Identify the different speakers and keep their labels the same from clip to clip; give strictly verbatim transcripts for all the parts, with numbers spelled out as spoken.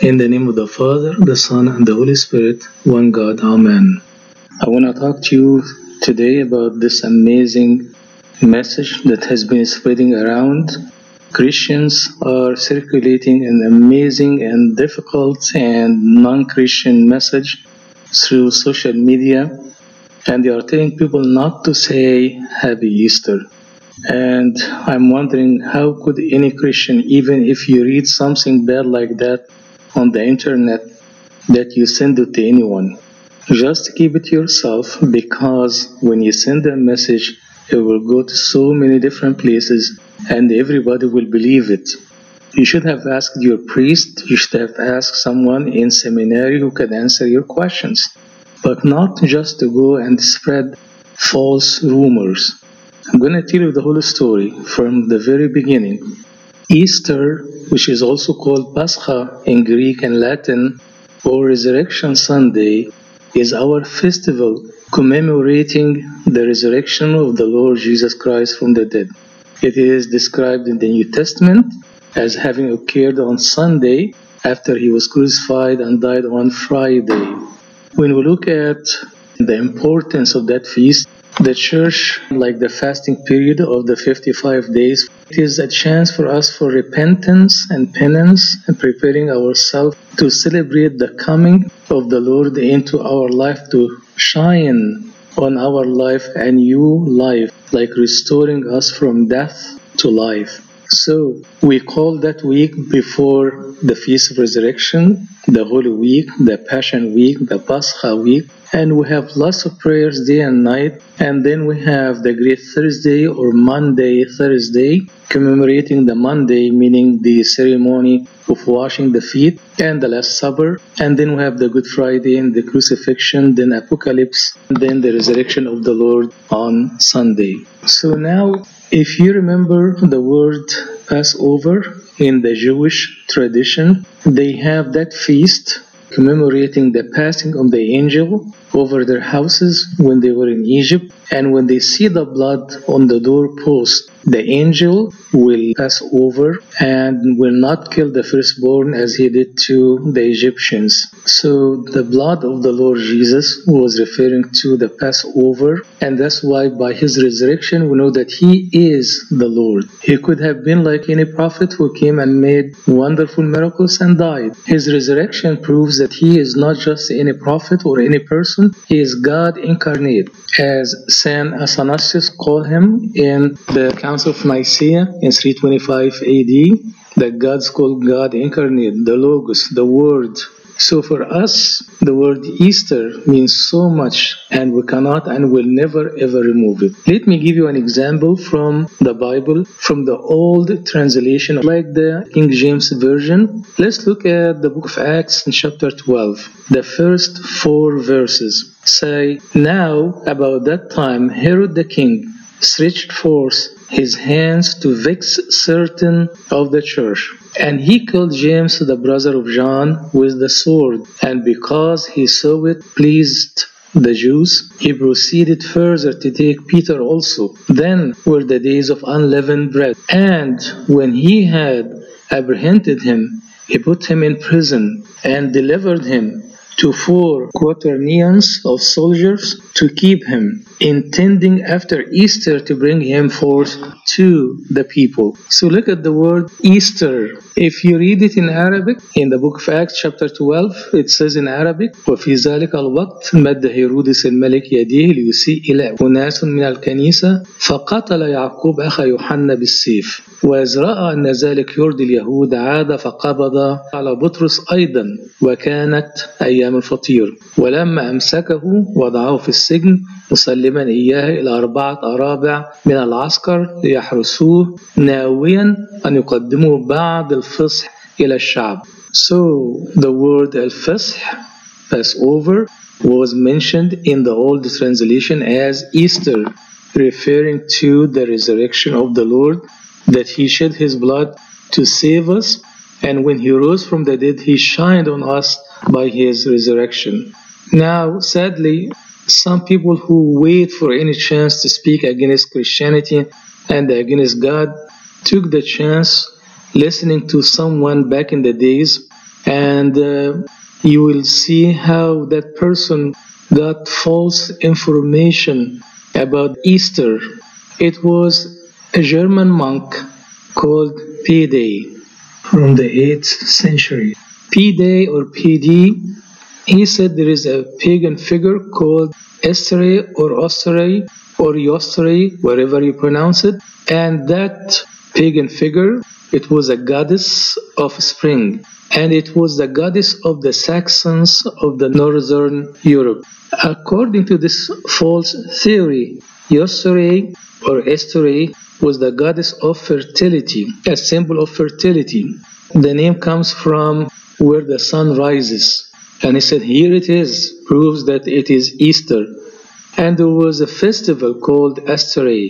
Speaker 1: In the name of the Father, the Son, and the Holy Spirit, one God, Amen. I want to talk to you today about this amazing message that has been spreading around. Christians are circulating an amazing and difficult and non-Christian message through social media, and they are telling people not to say Happy Easter. And I'm wondering, how could any Christian, even if you read something bad like that on the internet, that you send it to anyone? Just keep it to yourself, because when you send a message, it will go to so many different places and everybody will believe it. You should have asked your priest, you should have asked someone in seminary who can answer your questions, but not just to go and spread false rumors. I'm going to tell you the whole story from the very beginning. Easter, which is also called Pascha in Greek and Latin, or Resurrection Sunday, is our festival commemorating the resurrection of the Lord Jesus Christ from the dead. It is described in the New Testament as having occurred on Sunday after he was crucified and died on Friday. When we look at the importance of that feast, the church, like the fasting period of the fifty-five days, it is a chance for us for repentance and penance and preparing ourselves to celebrate the coming of the Lord into our life, to shine on our life a new life, like restoring us from death to life. So we call that week before the Feast of Resurrection, the Holy Week, the Passion Week, the Pascha Week, and we have lots of prayers day and night. And then we have the Great Thursday or Monday Thursday, commemorating the Monday, meaning the ceremony of washing the feet, and the Last Supper. And then we have the Good Friday and the Crucifixion, then Apocalypse, and then the Resurrection of the Lord on Sunday. So now, if you remember the word Passover in the Jewish tradition, they have that feast commemorating the passing of the angel over their houses when they were in Egypt. And when they see the blood on the doorpost, the angel will pass over and will not kill the firstborn as he did to the Egyptians. So the blood of the Lord Jesus was referring to the Passover, and that's why by his resurrection we know that he is the Lord. He could have been like any prophet who came and made wonderful miracles and died. His resurrection proves that he is not just any prophet or any person, he is God incarnate, as Saint Athanasius called him in the Council of Nicaea in three twenty-five A D, that God's called God incarnate, the Logos, the Word. So for us, the word Easter means so much, and we cannot and will never ever remove it. Let me give you an example from the Bible, from the old translation, like the King James Version. Let's look at the book of Acts in chapter twelve. The first four verses say, "Now about that time Herod the king stretched forth his hands to vex certain of the church, and he killed James the brother of John with the sword. And because he saw it pleased the Jews, he proceeded further to take Peter also. Then were the days of unleavened bread. And when he had apprehended him, he put him in prison and delivered him to four quaternions of soldiers to keep him, intending after Easter to bring him forth to the people." So look at the word Easter. If you read it in Arabic, in the book of Acts chapter twelve, it says in Arabic, وفي ذلك الوقت مد هيرودس الملك يديه ليسيء إلى أناس من الكنيسة فقتل يعقوب أخا يوحنا بالسيف، وإذ رأى أن ذلك يرضي اليهود عاد فقبض على بطرس أيضا، وكانت أيام الفطير، ولما أمسكه وضعه في السجن مسلما إياه إلى أربعة أرابع من العسكر ليحرسوه، ناويا أن يقدموا بعد الفصح إلى الشعب. So the word al-Fasih, Passover, was mentioned in the old translation as Easter, referring to the resurrection of the Lord, that he shed his blood to save us, and when he rose from the dead, he shined on us by his resurrection. Now, sadly, some people who wait for any chance to speak against Christianity and against God took the chance listening to someone back in the days and uh, you will see how that person got false information about Easter. It was a German monk called P-Day from the eighth century. P-Day or P D, he said there is a pagan figure called Estere or Ostere or Yostere, wherever you pronounce it, and that pagan figure, it was a goddess of spring, and it was the goddess of the Saxons of the northern Europe. According to this false theory, Yostere or Estere was the goddess of fertility, a symbol of fertility. The name comes from where the sun rises. And he said, here it is, proves that it is Easter. And there was a festival called Astere,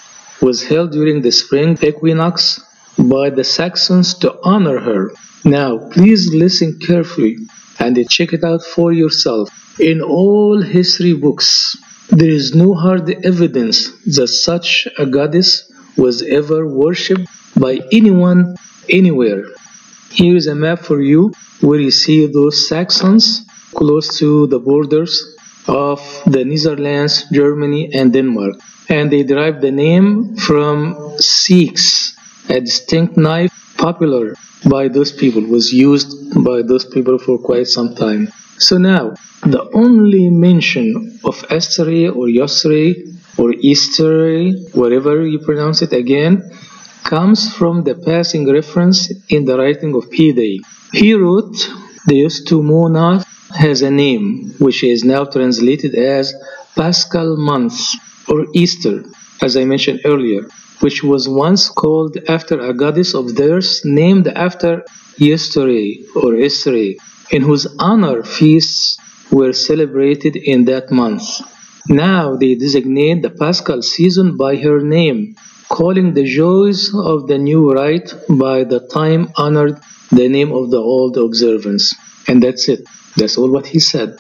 Speaker 1: was held during the spring equinox by the Saxons to honor her. Now, please listen carefully and check it out for yourself. In all history books, there is no hard evidence that such a goddess was ever worshipped by anyone, anywhere. Here is a map for you where you see those Saxons close to the borders of the Netherlands, Germany, and Denmark. And they derived the name from seax, a distinct knife popular by those people, was used by those people for quite some time. So now, the only mention of Astere or Yostere or Easter, whatever you pronounce it again, comes from the passing reference in the writing of P-Day. He wrote, the Eustimonath has a name, which is now translated as Paschal month or Easter, as I mentioned earlier, which was once called after a goddess of theirs named after Yestere or Estere, in whose honor feasts were celebrated in that month. Now they designate the Paschal season by her name, calling the joys of the new rite by the time-honored the name of the old observance. And that's it. That's all what he said.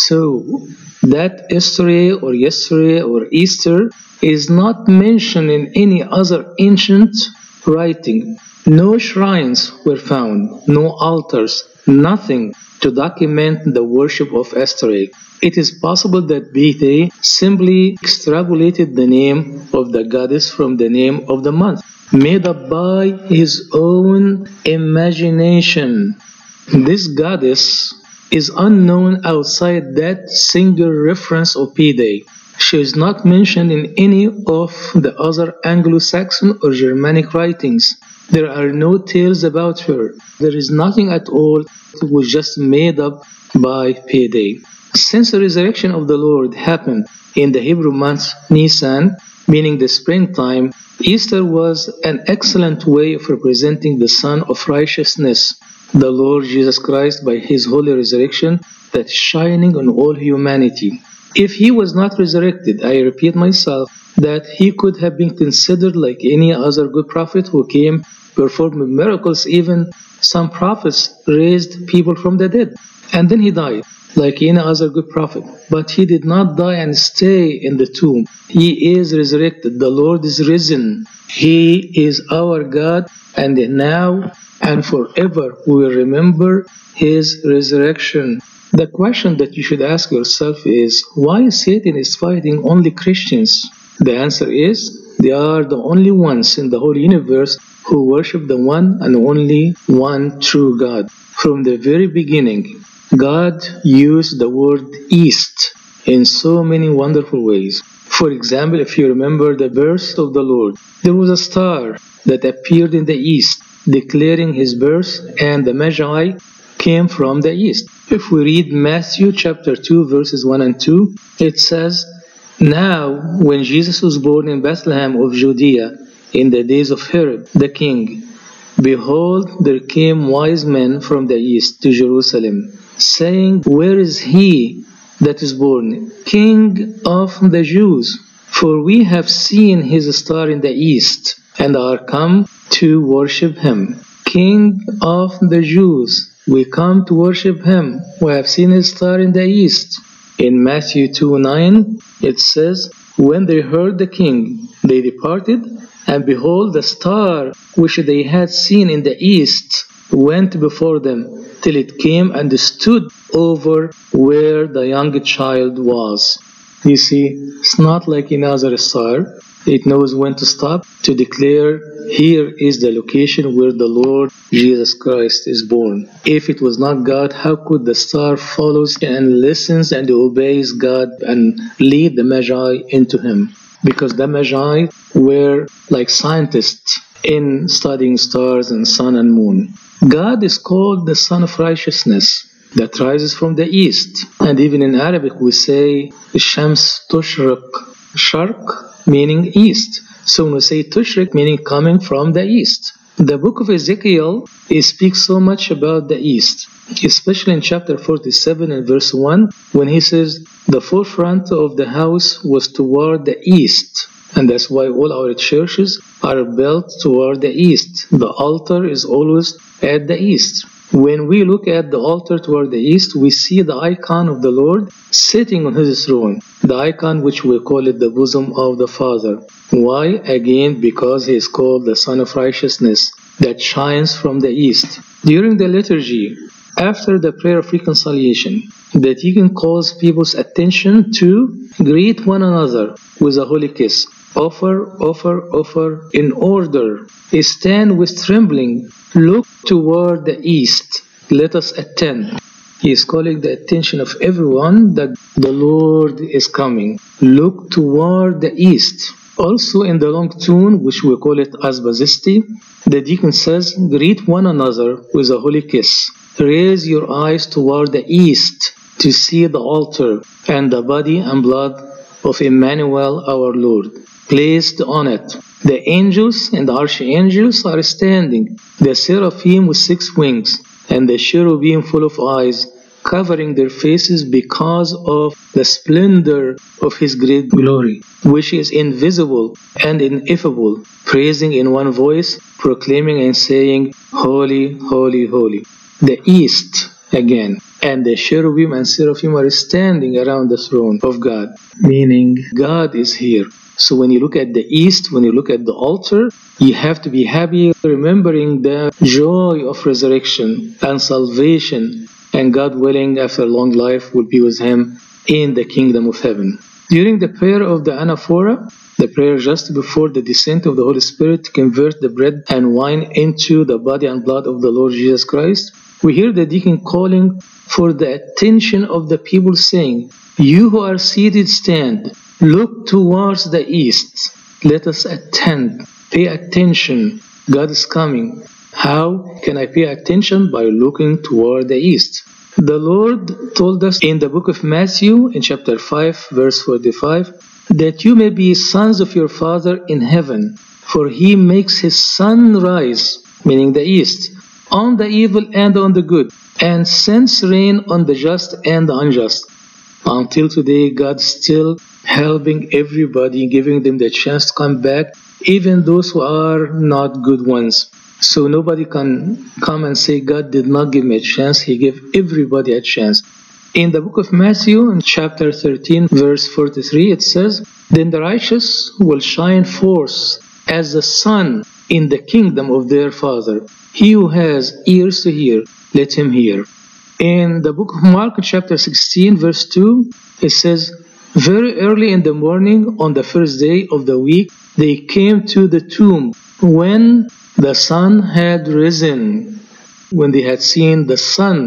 Speaker 1: So, that Estere or Yestere or Easter is not mentioned in any other ancient writing. No shrines were found, no altars, nothing to document the worship of Estere. It is possible that P-Day simply extrapolated the name of the goddess from the name of the month, made up by his own imagination. This goddess is unknown outside that single reference of P-Day. She is not mentioned in any of the other Anglo-Saxon or Germanic writings. There are no tales about her. There is nothing at all. It was just made up by P-Day. Since the resurrection of the Lord happened in the Hebrew month Nisan, meaning the springtime, Easter was an excellent way of representing the Son of Righteousness, the Lord Jesus Christ, by his holy resurrection that is shining on all humanity. If he was not resurrected, I repeat myself, that he could have been considered like any other good prophet who came, performed miracles. Even some prophets raised people from the dead, and then he died like any other good prophet. But he did not die and stay in the tomb. He is resurrected. The Lord is risen. He is our God, and now and forever we will remember his resurrection. The question that you should ask yourself is, why Satan is fighting only Christians? The answer is, they are the only ones in the whole universe who worship the one and only one true God. From the very beginning, God used the word East in so many wonderful ways. For example, if you remember the birth of the Lord, there was a star that appeared in the east, declaring his birth, and the Magi came from the east. If we read Matthew chapter two, verses one and two, it says, Now, when Jesus was born in Bethlehem of Judea, in the days of Herod the king, behold, there came wise men from the east to Jerusalem, saying, Where is he that is born, King of the Jews? For we have seen his star in the east, and are come to worship him. King of the Jews, we come to worship him. We have seen his star in the east. In Matthew two nine, it says, When they heard the king, they departed, and behold, the star which they had seen in the east went before them, till it came and stood over where the young child was. You see, it's not like in other star. It knows when to stop to declare, here is the location where the Lord Jesus Christ is born. If it was not God, how could the star follows and listens and obeys God and lead the Magi into him? Because the Magi were like scientists in studying stars and sun and moon. God is called the Son of Righteousness that rises from the east. And even in Arabic we say Shams Tushriq, Sharq meaning east. So when we say Tushriq meaning coming from the east. The book of Ezekiel speaks so much about the east, especially in chapter forty-seven and verse one, when he says the forefront of the house was toward the east. And that's why all our churches are built toward the east. The altar is always at the east. When we look at the altar toward the east, we see the icon of the Lord sitting on his throne, the icon which we call it the bosom of the Father. Why? Again, because he is called the Son of Righteousness that shines from the east. During the liturgy, after the prayer of reconciliation, the deacon calls people's attention to greet one another with a holy kiss. Offer, offer, offer in order. Stand with trembling. Look toward the east. Let us attend. He is calling the attention of everyone that the Lord is coming. Look toward the east. Also in the long tune, which we call it Asbazisti, the deacon says, greet one another with a holy kiss. Raise your eyes toward the east to see the altar and the body and blood of Emmanuel our Lord placed on it. The angels and the archangels are standing, the seraphim with six wings, and the cherubim full of eyes, covering their faces because of the splendor of his great glory, which is invisible and ineffable, praising in one voice, proclaiming and saying, Holy, holy, holy. The east again, and the cherubim and seraphim are standing around the throne of God, meaning God is here. So when you look at the east, when you look at the altar, you have to be happy, remembering the joy of resurrection and salvation, and God willing, after a long life, will be with him in the kingdom of heaven. During the prayer of the anaphora, the prayer just before the descent of the Holy Spirit to convert the bread and wine into the body and blood of the Lord Jesus Christ, we hear the deacon calling for the attention of the people, saying, You who are seated, stand. Look towards the east. Let us attend. Pay attention. God is coming. How can I pay attention? By looking toward the east. The Lord told us in the book of Matthew, in chapter five, verse forty-five, that you may be sons of your Father in heaven, for he makes his sun rise, meaning the east, on the evil and on the good, and sends rain on the just and the unjust. Until today, God's still helping everybody, giving them the chance to come back, even those who are not good ones. So nobody can come and say, God did not give me a chance. He gave everybody a chance. In the book of Matthew, in chapter thirteen, verse forty-three, it says, Then the righteous will shine forth as the sun in the kingdom of their Father. He who has ears to hear, let him hear. In the book of Mark, chapter sixteen, verse two, it says, Very early in the morning, on the first day of the week, they came to the tomb when the sun had risen. When they had seen the sun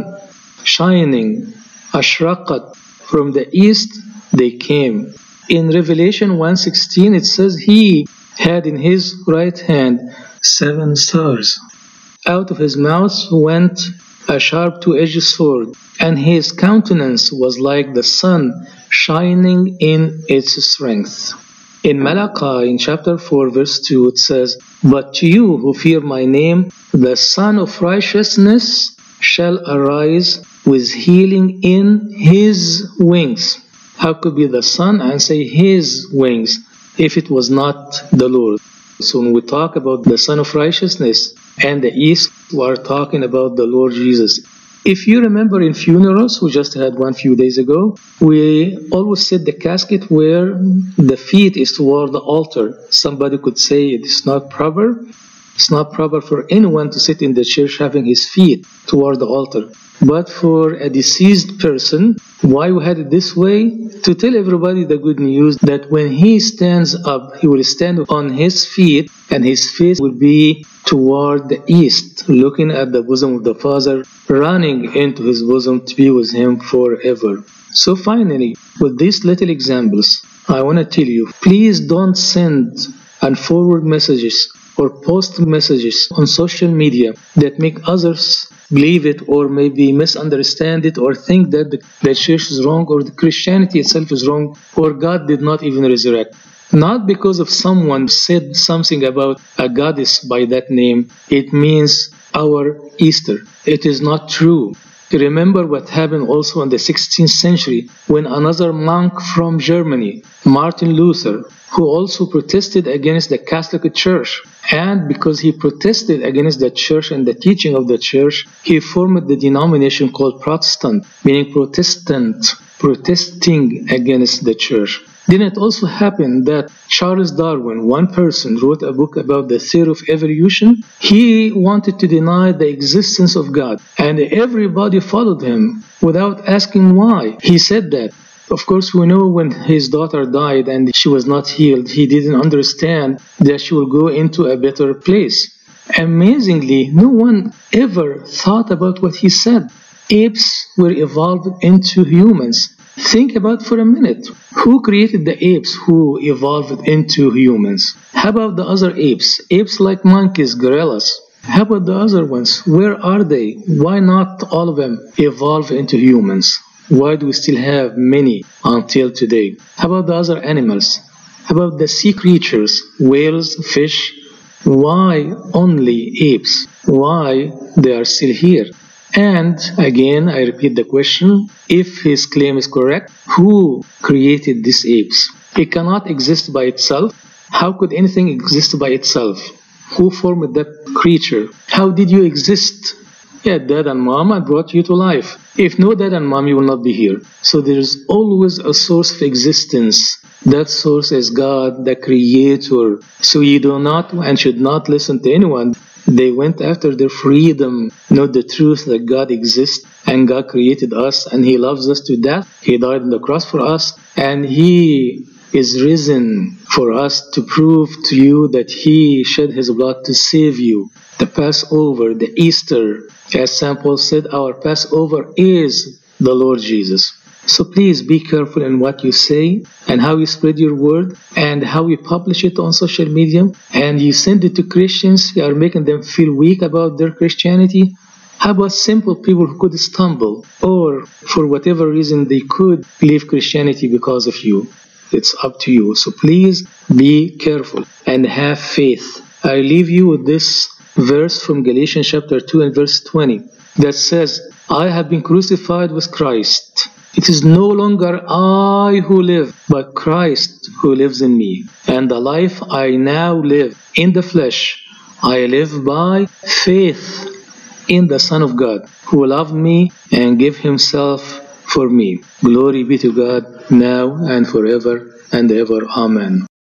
Speaker 1: shining, ashraqat, from the east, they came. In Revelation one sixteen, it says, He had in his right hand seven stars. Out of his mouth went a sharp two-edged sword, and his countenance was like the sun shining in its strength. In Malachi, in chapter four, verse two, it says, But to you who fear my name, the Son of Righteousness shall arise with healing in his wings. How could be the Son and say his wings if it was not the Lord? So when we talk about the Son of Righteousness and the East, we are talking about the Lord Jesus. If you remember in funerals, we just had one few days ago, we always set the casket where the feet is toward the altar. Somebody could say it is not proper. It's not proper for anyone to sit in the church having his feet toward the altar. But for a deceased person, why we had it this way? To tell everybody the good news that when he stands up, he will stand on his feet and his face will be toward the east, looking at the bosom of the Father, running into his bosom to be with him forever. So finally, with these little examples, I want to tell you, please don't send and forward messages or post messages on social media that make others believe it or maybe misunderstand it or think that the, the church is wrong or the Christianity itself is wrong or God did not even resurrect. Not because of someone said something about a goddess by that name, it means our Easter. It is not true. Remember what happened also in the sixteenth century when another monk from Germany, Martin Luther, who also protested against the Catholic Church, and because he protested against the church and the teaching of the church, he formed the denomination called Protestant, meaning Protestant, protesting against the church. Didn't it also happen that Charles Darwin, one person, wrote a book about the theory of evolution? He wanted to deny the existence of God, and everybody followed him without asking why. He said that. Of course, we know when his daughter died and she was not healed, he didn't understand that she will go into a better place. Amazingly, no one ever thought about what he said. Apes were evolved into humans. Think about for a minute. Who created the apes who evolved into humans? How about the other apes? Apes like monkeys, gorillas. How about the other ones? Where are they? Why not all of them evolve into humans? Why do we still have many until today? How about the other animals? How about the sea creatures, whales, fish? Why only apes? Why they are still here? And again, I repeat the question, if his claim is correct, who created these apes? It cannot exist by itself. How could anything exist by itself? Who formed that creature? How did you exist? Yeah, dad and mom brought you to life. If no dad and mom, you will not be here. So there is always a source of existence. That source is God, the Creator. So you do not and should not listen to anyone. They went after their freedom, not the truth that God exists and God created us and He loves us to death. He died on the cross for us and He is risen for us to prove to you that He shed His blood to save you. The Passover, the Easter, as Saint Paul said, our Passover is the Lord Jesus. So please be careful in what you say and how you spread your word and how you publish it on social media and you send it to Christians. You are making them feel weak about their Christianity. How about simple people who could stumble or for whatever reason they could leave Christianity because of you? It's up to you. So please be careful and have faith. I leave you with this verse from Galatians chapter two and verse twenty that says, I have been crucified with Christ. It is no longer I who live, but Christ who lives in me. And the life I now live in the flesh, I live by faith in the Son of God, who loved me and gave Himself for me. Glory be to God, now and forever and ever. Amen.